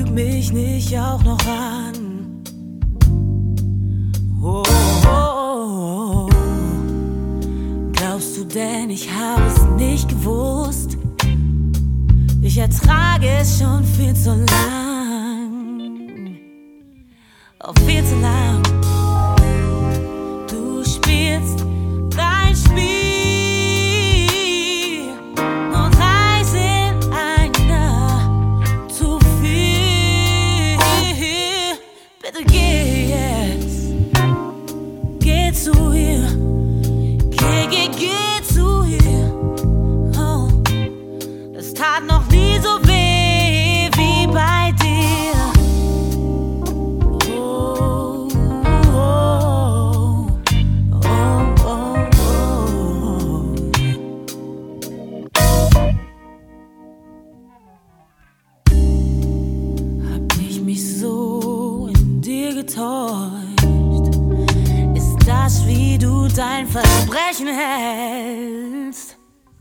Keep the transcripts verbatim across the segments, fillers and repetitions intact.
mich nicht auch noch an. Oh, oh, oh. Glaubst du denn, ich habe es nicht gewusst? Ich ertrage es schon viel zu lang. Oh, viel zu lang. Du spielst dein Spiel. Zu ihr, geh, geh, geh zu ihr. Oh, das tat noch nie so weh wie bei dir. Oh, oh, oh, oh, oh. Hab ich mich so in dir getäuscht? Das, wie du dein Versprechen hältst.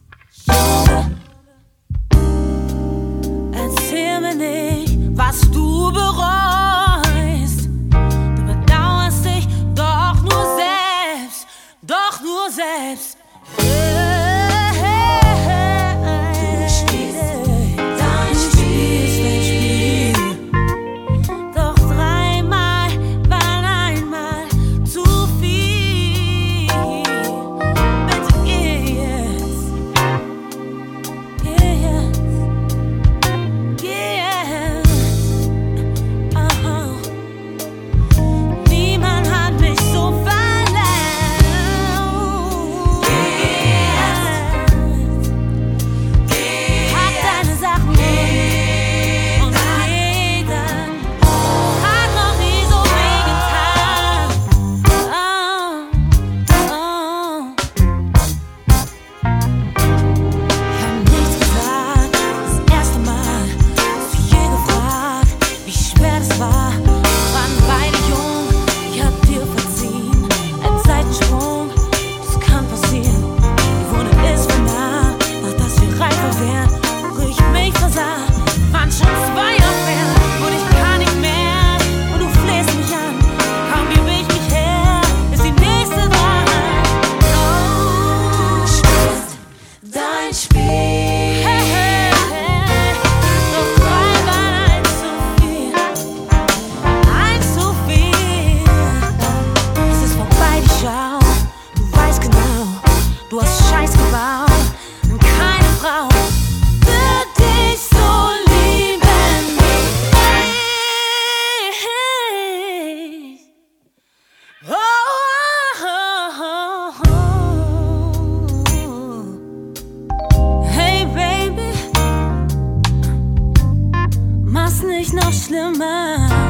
Erzähl mir nicht, was du bereust. Du bedauerst dich doch nur selbst, doch nur selbst. Nicht noch schlimmer.